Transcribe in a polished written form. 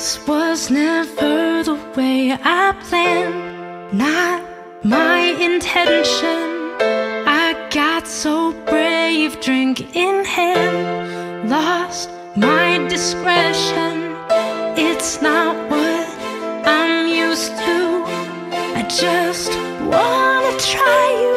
This was never the way I planned, not my intention. I got so brave, drink in hand, lost my discretion. It's not what I'm used to. I just wanna try you.